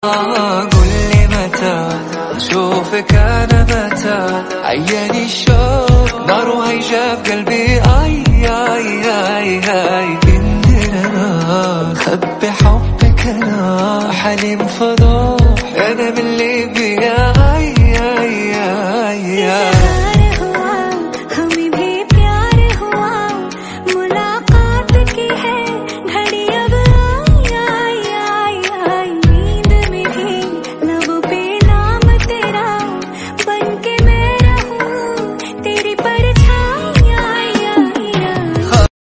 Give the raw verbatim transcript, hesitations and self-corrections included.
قولي متى أشوفك أنا متى، عياني الشوق نار وهيجا بقلبي، آي آي آي آي كندر أنا خبي حبك أنا حليم فضول.